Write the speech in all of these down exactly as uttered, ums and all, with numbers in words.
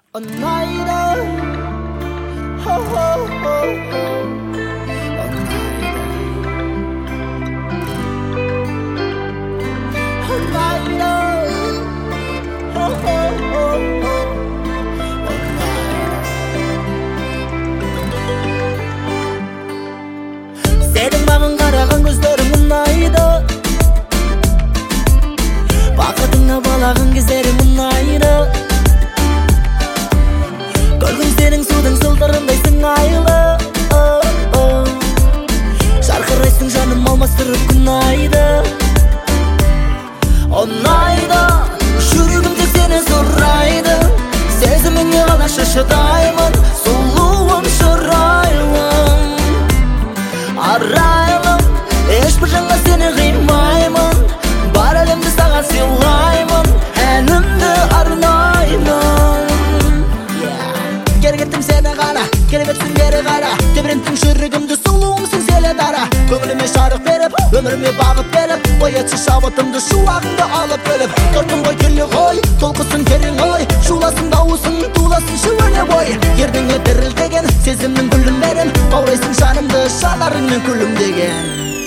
ұнайды. Хо-хо-хо-хо, ұнайды. Ұнайды. Хо-хо-хо-хо, ұнайды. Сенің маған қараған көздерің ұнайды. Бақытыңа балаған кездерің ұнайды. Көргім сенің судың сылдырындай сыңайлы. Жарқырайсың жаным алмастырып күнайды. Ұнайды, жүрегім тек сені сұрайды. Сезіміңе қалашы шыдаймын, сұлуым шырайлым. Арайлым, ешбір жанға сені қимаймын. Бар әлемді саған сыйлаймын, әнімді арнаймын. Кергеттім сені ғана, керебетсің бері қара. Тебіренттің жүрегімді, сұлуыңсың селі дара. Көңіліме жарық беріп, өміріме бағыт беріп, оятшы шабытымды, шуағыңды алып бөліп. Көрдім ғой келе ғой, толқысын терең ой, шуласын дауысын, туласын шөне бой. Ердіңе дірілдеген, сезімнің гүлін берін, баурайсың жанымды, жанарыңмен күлімдеген.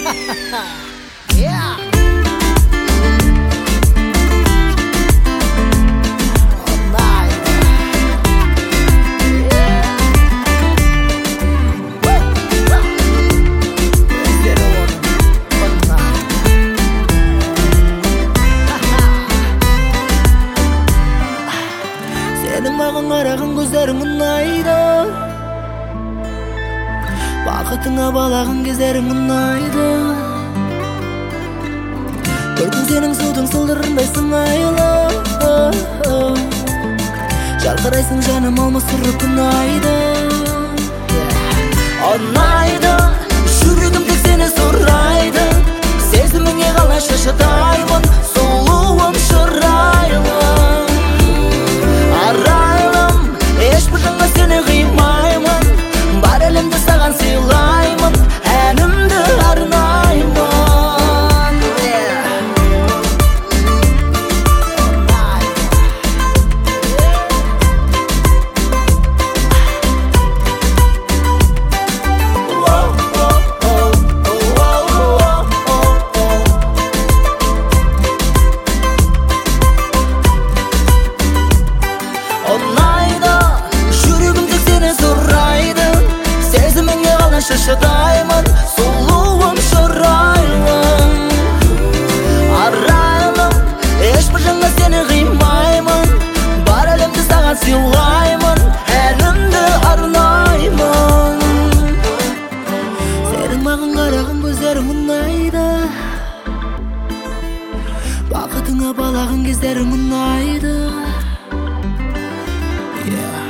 Сенің маған қараған көздерің ұнайды. Бақытыңа балаған кездерің ұнайды. Көрдім сенің судың сылдырындай сыңайлы. Жарқырайсың жаным алмастырып күнайды. Ұнайды, жүрегім тек сені сұрайды. Сезіміңе қалайша шыдаймын, сұлуым шырайлым. Арайлым, ешбір жанға сені қимаймын. Бар әлемді саған сыйлаймын, әнімді арнаймын. Ұнайды, жүрегім тек сені сұрайды. Сезіміңе қалайша шыдаймын, сұлуым шырайлым. Арайлым, ешбір жанға сені қимаймын. Бар әлемді саған сыйлаймын, әнімді арнаймын. Сенің маған қараған көздерің ұнайды. Бақытыңа балаған кездерің ұнайды. Yeah.